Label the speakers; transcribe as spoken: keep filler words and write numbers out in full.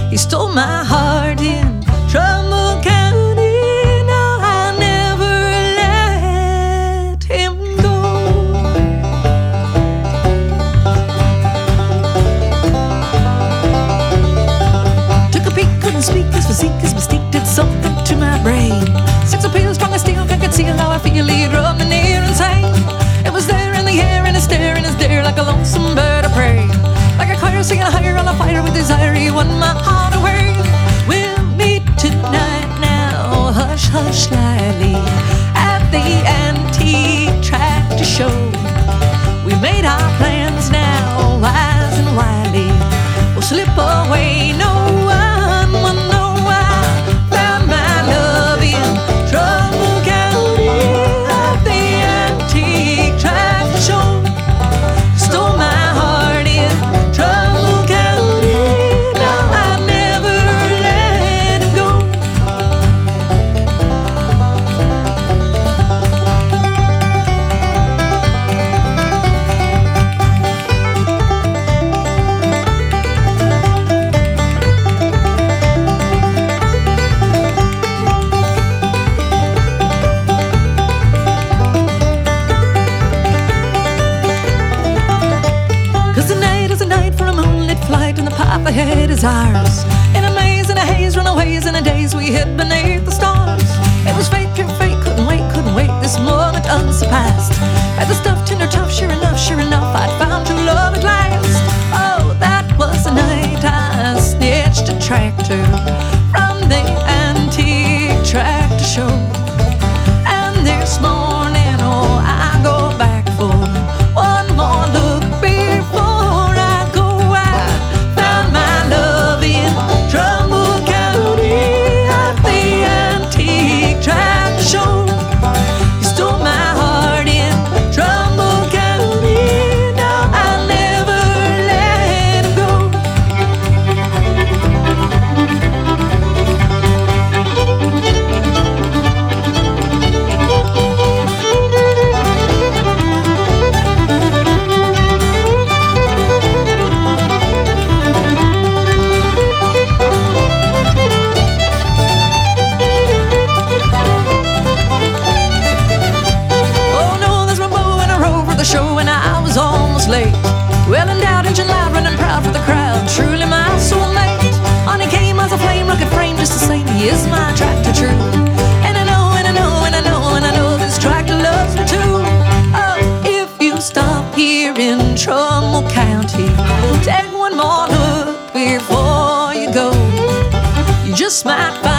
Speaker 1: He stole my heart in Trumbull County. Now I never let him go. Took a peek, couldn't speak. His physique, his mystique did something to my brain. Sex appeal, strong as steel, can't conceal how I feel. He drove me near insane. It was there in the air, and his stare, and his dare, like a lonesome bird of prey. Like a choir singing higher on a fire with desire, he won my heart away. We'll meet tonight now, hush, hush, slyly, at the antique tractor show. We made our plans now, wise and wily. We'll slip away, no one will know I found my love in Trumbull County at the antique tractor show. Stole my heart in Trumbull County. Now I never let him go. Cause the night is a night for a moonlit flight, and the path ahead is ours. In a maze, in a haze, runaways in a daze, we hid beneath the stars. It was fate, pure fate, couldn't wait, couldn't wait, this moment unsurpassed. Had the stuff, tender, tough, sure enough, sure enough, I'd found true love at last. Oh, that was the night I snitched a tractor from the antique tractor show. And this morning, oh, I go back for one more look before I go. I found my love in Trumbull County at the antique tractor show. He stole my heart in Trumbull County. Now I'll never let him go. Oh no, there's my bow and a row for the show, and I was almost late. Well endowed, engine loud, running proud for the crowd, truly my soulmate. On he came as a flame, rugged frame, just the same, he is my tractor true. And I know, and I know, and I know, and I know this tractor loves me too. Oh, if you stop here in Trumbull County, take one more look before you go. You just might find